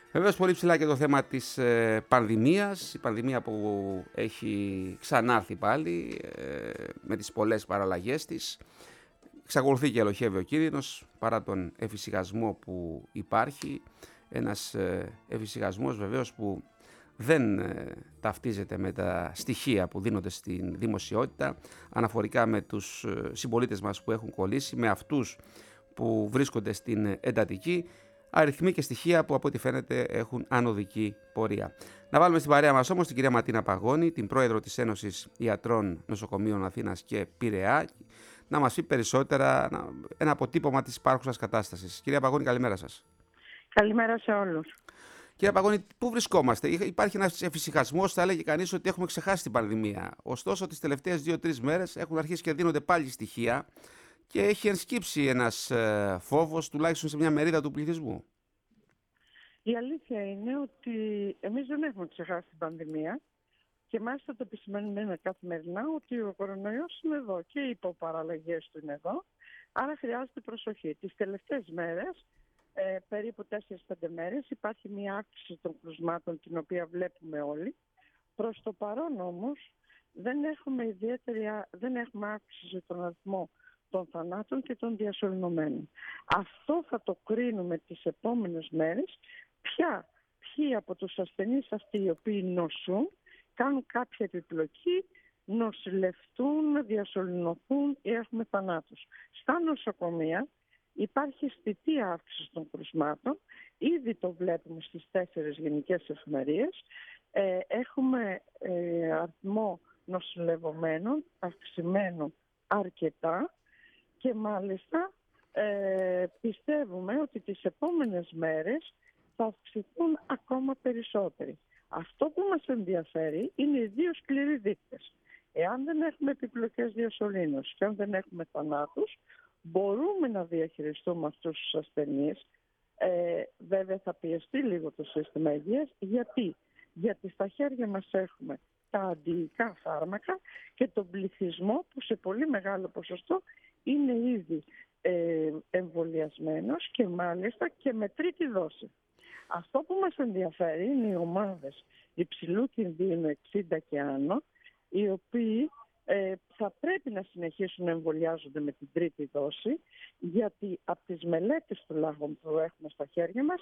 Βεβαίως πολύ ψηλά και το θέμα της πανδημίας, η πανδημία που έχει ξανάρθει πάλι με τις πολλές παραλλαγές της. Εξακολουθεί και ελοχεύει ο κίνδυνος παρά τον εφησυχασμό που υπάρχει. Ένας εφησυχασμός βεβαίως που δεν ταυτίζεται με τα στοιχεία που δίνονται στην δημοσιότητα αναφορικά με τους συμπολίτες μας που έχουν κολλήσει, με αυτούς που βρίσκονται στην εντατική, αριθμοί και στοιχεία που από ό,τι φαίνεται έχουν ανωδική πορεία. Να βάλουμε στην παρέα μας όμως την κυρία Ματίνα Παγώνη, την πρόεδρο της Ένωσης Ιατρών Νοσοκομείων Αθήνας και Πειραιά, να μας πει περισσότερα, ένα αποτύπωμα της υπάρχουσας κατάστασης. Κυρία Παγώνη, καλημέρα σας. Καλημέρα σε όλους. Κύριε Παγώνη, πού βρισκόμαστε? Υπάρχει ένας εφησυχασμός, θα έλεγε κανείς ότι έχουμε ξεχάσει την πανδημία. Ωστόσο, τις τελευταίες 2-3 μέρες έχουν αρχίσει και δίνονται πάλι στοιχεία και έχει ενσκύψει ένας φόβος, τουλάχιστον σε μια μερίδα του πληθυσμού. Η αλήθεια είναι ότι εμείς δεν έχουμε ξεχάσει την πανδημία και μάλιστα το επισημαίνουμε καθημερινά ότι ο κορονοϊός είναι εδώ και οι υποπαραλλαγές του είναι εδώ, άρα χρειάζεται προσοχή. Τις τελευταίες μέρες, περίπου 4-5 μέρες, υπάρχει μια αύξηση των κρουσμάτων την οποία βλέπουμε όλοι. Προς το παρόν όμως δεν έχουμε αύξηση των αριθμών των θανάτων και των διασωληνωμένων. Αυτό θα το κρίνουμε τις επόμενες μέρες, ποιοι από τους ασθενείς αυτοί οι οποίοι νοσούν, κάνουν κάποια επιπλοκή, νοσηλευτούν, διασωληνωθούν ή έχουμε θανάτους. Στα νοσοκομεία υπάρχει αισθητή αύξηση των κρουσμάτων, ήδη το βλέπουμε στις 4 γενικές εφημερίες. Έχουμε αριθμό νοσηλευομένων αυξημένο αρκετά και μάλιστα πιστεύουμε ότι τις επόμενες μέρες θα αυξηθούν ακόμα περισσότεροι. Αυτό που μας ενδιαφέρει είναι οι δύο σκληροί δείκτες. Εάν δεν έχουμε επιπλοκές διασωλήνωσης και αν δεν έχουμε θανάτους, μπορούμε να διαχειριστούμε αυτούς τους ασθενείς. Βέβαια θα πιεστεί λίγο το σύστημα υγείας. Γιατί στα χέρια μας έχουμε τα αντιϊκά φάρμακα και τον πληθυσμό που σε πολύ μεγάλο ποσοστό είναι ήδη εμβολιασμένος και μάλιστα και με τρίτη δόση. Αυτό που μας ενδιαφέρει είναι οι ομάδες υψηλού κινδύνου 60 και άνω, οι οποίοι θα πρέπει να συνεχίσουν να εμβολιάζονται με την τρίτη δόση, γιατί από τις μελέτες τουλάχιστον που έχουμε στα χέρια μας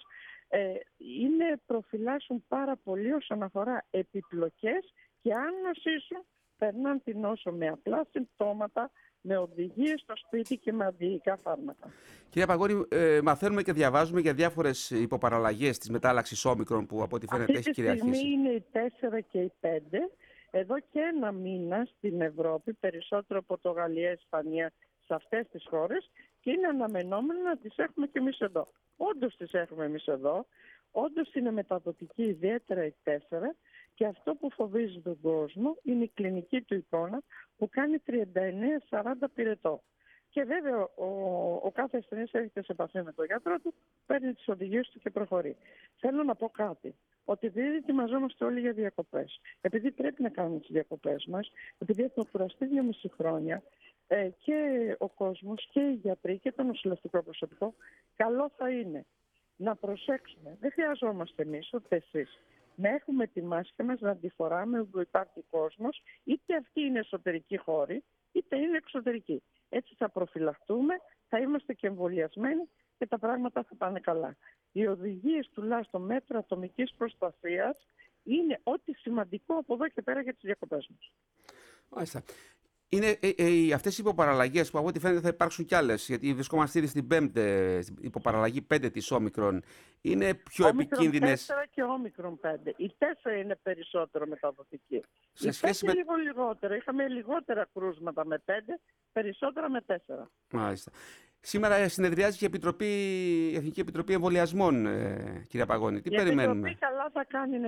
προφυλάσσουν πάρα πολύ όσον αφορά επιπλοκές και αν νοσήσουν περνάνε την νόσο με απλά συμπτώματα, με οδηγίες στο σπίτι και με αντιϊκά φάρμακα. Κυρία Παγώνη, μαθαίνουμε και διαβάζουμε για διάφορες υποπαραλλαγές της μετάλλαξης όμικρον που από ό,τι φαίνεται έχει κυριαρχήσει. Αυτή τη στιγμή είναι οι 4 και οι 5. Εδώ και ένα μήνα στην Ευρώπη, περισσότερο Πορτογαλία, Ισπανία, σε αυτές τις χώρες και είναι αναμενόμενο να τις έχουμε και εμείς εδώ. Όντως τις έχουμε εμείς εδώ, όντως είναι μεταδοτική ιδιαίτερα η 4 και αυτό που φοβίζει τον κόσμο είναι η κλινική του εικόνα που κάνει 39-40 πυρετό. Και βέβαια ο κάθε ασθενής έρχεται σε επαφή με τον γιατρό του, παίρνει τις οδηγίες του και προχωρεί. Θέλω να πω κάτι, ότι επειδή ετοιμαζόμαστε όλοι για διακοπές, επειδή πρέπει να κάνουμε τις διακοπές μας, επειδή έχουμε κουραστεί 2,5 χρόνια και ο κόσμος και οι γιατροί και το νοσηλευτικό προσωπικό, καλό θα είναι να προσέξουμε. Δεν χρειαζόμαστε εμείς, ούτε εσείς, να έχουμε τη μάσκα μας, να τη φοράμε όπου υπάρχει κόσμος, είτε αυτή είναι εσωτερική χώρη, είτε είναι εξωτερική. Έτσι θα προφυλαχτούμε, θα είμαστε και εμβολιασμένοι και τα πράγματα θα πάνε καλά. Οι οδηγίες τουλάχιστον μέτρα ατομικής προστασίας είναι ό,τι σημαντικό από εδώ και πέρα για τις διακοπές μας. Μάλιστα. Είναι αυτές οι υποπαραλλαγές που από ό,τι φαίνεται θα υπάρξουν κι άλλες, γιατί βρισκόμαστε ήδη στην υποπαραλλαγή 5 της όμικρον. Είναι πιο επικίνδυνες. 4 και όμικρον 5. Η 4 είναι περισσότερο μεταδοτική. Σε η σχέση 5 λίγο λιγότερο. Είχαμε λιγότερα κρούσματα με 5, περισσότερα με 4. Μάλιστα. Σήμερα συνεδριάζει και η Εθνική Επιτροπή Εμβολιασμών, κυρία Παγώνη. Τι περιμένουμε? Η Επιτροπή καλά θα κάνει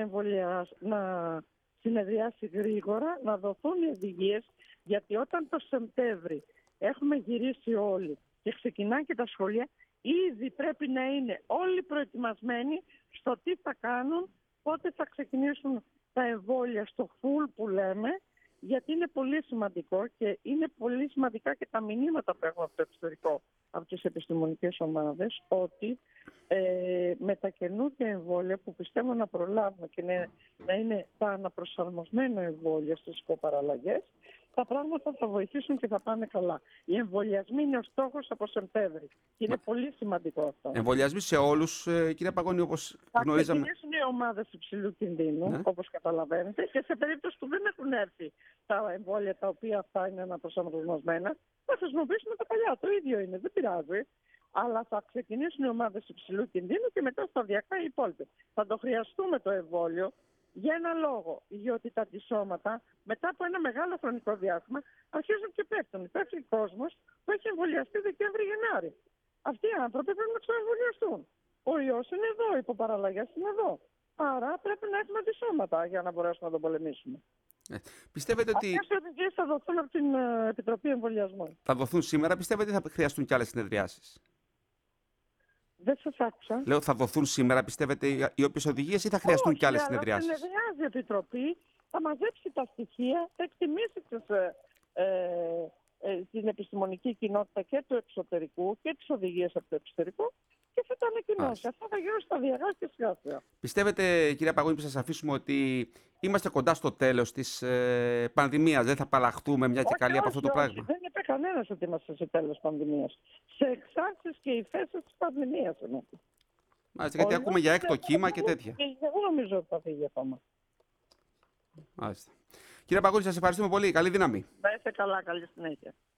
να συνεδριάσει γρήγορα, να δοθούν οι οδηγίες, γιατί όταν το Σεπτέμβρη έχουμε γυρίσει όλοι και ξεκινάνε και τα σχολεία, ήδη πρέπει να είναι όλοι προετοιμασμένοι στο τι θα κάνουν, πότε θα ξεκινήσουν τα εμβόλια στο full που λέμε γιατί είναι πολύ σημαντικό και είναι πολύ σημαντικά και τα μηνύματα που έχουμε από το εξωτερικό, από τις επιστημονικές ομάδες, ότι με τα καινούργια εμβόλια που πιστεύω να προλάβουμε και να είναι τα αναπροσαρμοσμένα εμβόλια στις κοπαραλλαγές, τα πράγματα θα βοηθήσουν και θα πάνε καλά. Οι εμβολιασμοί είναι ο στόχος από Σεπτέμβρη. Είναι πολύ σημαντικό αυτό. Εμβολιασμοί σε όλους, κυρία Παγώνη, όπως γνωρίζαμε. Θα ξεκινήσουν οι ομάδες υψηλού κινδύνου, Ναι. όπως καταλαβαίνετε, και σε περίπτωση που δεν έχουν έρθει τα εμβόλια τα οποία αυτά είναι αναπροσαρμοσμένα, θα χρησιμοποιήσουμε τα παλιά. Το ίδιο είναι, δεν πειράζει. Αλλά θα ξεκινήσουν οι ομάδες υψηλού κινδύνου και μετά σταδιακά οι υπόλοιποι. Θα το χρειαστούμε το εμβόλιο για ένα λόγο. Γιατί τα αντισώματα μετά από ένα μεγάλο χρονικό διάστημα αρχίζουν και πέφτουν. Υπάρχει κόσμος που έχει εμβολιαστεί Δεκέμβρη-Γενάρη. Αυτοί οι άνθρωποι πρέπει να ξαναεμβολιαστούν. Ο ιός είναι εδώ, οι υποπαραλλαγές είναι εδώ. Άρα πρέπει να έχουμε αντισώματα για να μπορέσουμε να τον πολεμήσουμε. Πιστεύετε ότι Αυτές οι οδηγίες θα δοθούν από την Επιτροπή Εμβολιασμών. θα δοθούν σήμερα, πιστεύετε ότι θα χρειαστούν κι άλλες συνεδριάσεις? Δεν σας άκουσα. Λέω, θα δοθούν σήμερα, πιστεύετε, οι όποιες οδηγίες ή θα χρειαστούν κι άλλες αλλά συνεδριάσεις? συνεδριάζει η Επιτροπή, θα μαζέψει τα στοιχεία, θα εκτιμήσει την επιστημονική κοινότητα και του εξωτερικού και τις οδηγίες από το εξωτερικό και θα τα ανακοινώσει. Αυτά θα γίνουν σταδιακά και σιγά-σιγά. Πιστεύετε, κυρία Παγώνη, που σας αφήσουμε, ότι είμαστε κοντά στο τέλος της πανδημίας? Δεν θα παραχθούμε μια και καλή από αυτό το πράγμα? Δεν είπε κανένας ότι είμαστε σε τέλος πανδημίας. Σε εξάρτηση και υφέσεις της πανδημίας. Μάλιστα, γιατί ακούμε για έκτο κύμα και τέτοια. Δεν νομίζω ότι θα φύγει ακόμα. Μάλιστα. Κύριε Παγώνη, σας ευχαριστούμε πολύ. Καλή δύναμη. Να είστε καλά, καλή συνέχεια.